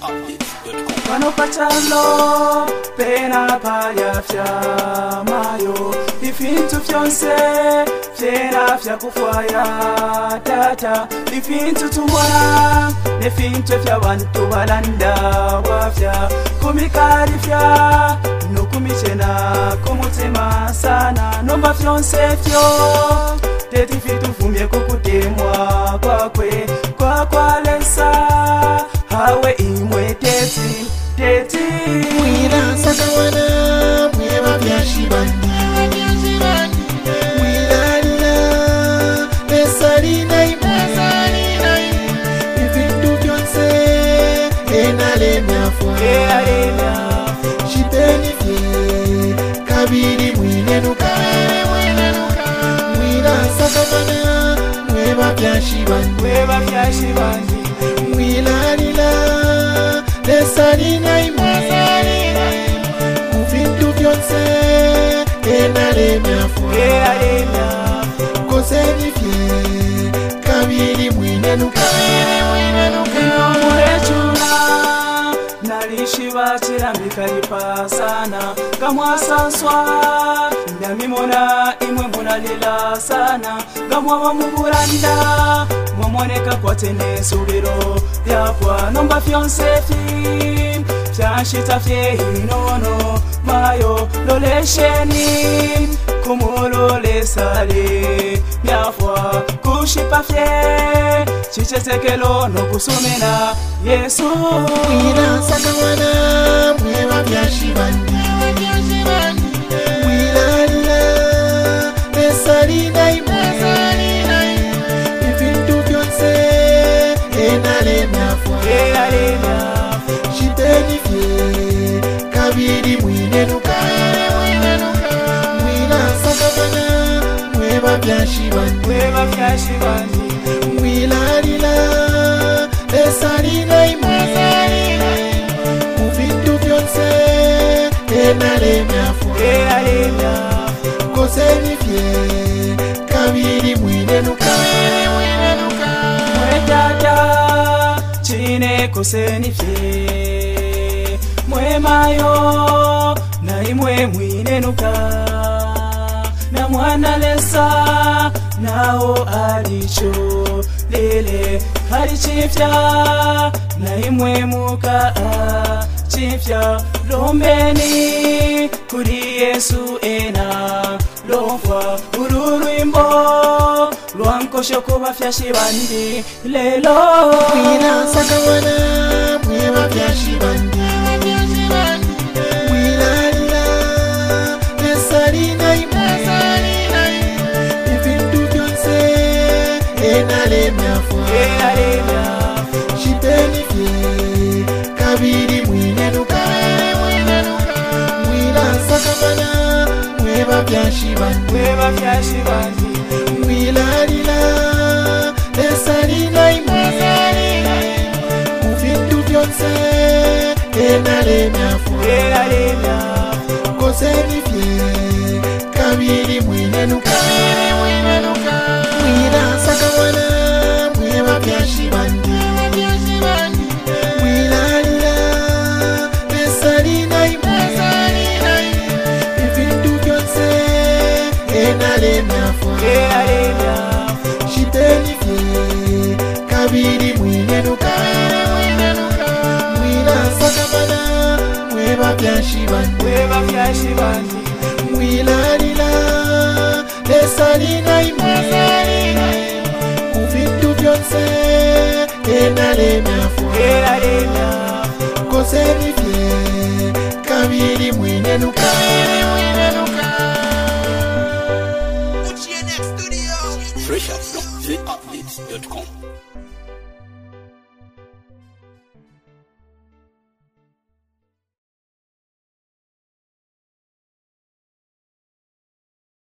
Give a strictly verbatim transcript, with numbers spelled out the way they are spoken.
Pano pachalo pena paya fya mayo ifintu fyonse fyera fya kufwaya tata ifintu tumwa nefintu fya bantu balanda wafya kumikari fya nukumichena kumutima sana nomba fyonse fyo teti fitu fumye kukutemwa kwakwe kwa kwalesa hawe imwe teti teti mwila sakawana mweba byashibandi mwila lila nesalina imwe ivintu byonse enalemyafwa shipenifye kabiri mwinenuka mwila sakawana mweba byashibandi mweba byashibandi mwila lila nesalina imwe muvintu byonse enalemyafwa kosenifye kabiri mwinenuka mulechula nalishiba chirambika lipasana kamwasanswa ndamimona imwe munalila sana gamwawa mubulanda mwamoneka kwatene subiro yapwa nomba fyonse fi fyashita fyehinono mayo lolesheni kumulolesale myafwa kushipa fye chichesekelo nokusumena Yesu mwila sakawana mweba byashibandi mwila lila nesalina imwe ivintu byonse enalemyafwa shipenifye kabiri mwinenuka mwila sakawana mweba byashibandi mweba byashibandi mwila lila nesalina imwe muvintu byonse enalemyafwa kosenifye kabiri mwinenuka mwetata chine kosenifye mwemayo na imwe mwinenuka na mwana lesa nao alicho lele hali chifya na imwe muka chifya lombeni kuri Yesu ena lomfwa ururwimbo lwankosho kuba fyashibandi lelo mwila sakawana mweba byashibandi mwila lila nesalina imwe ivintu byonse enalemyafwa shipenifye kabiri mwinenuka mwila sakawana mweba byashibandi mweba byashibandi mwila lila nesalina imwe muvintu byonse enalemyafwa kosenifye kabiri mwinenuka mwila sakawana mweba byashibandi mwila lila nesalina imwe ivintu byonse enalemyafwa shipenifye kabiri mwinenuka mwila sakawana mweba byashibandi mweba byashibandi mwila lila nesalina imwe muvintu byonse enalemyafwa kosenifye kabiri mwinenuka. Fresh up, free updates dot com.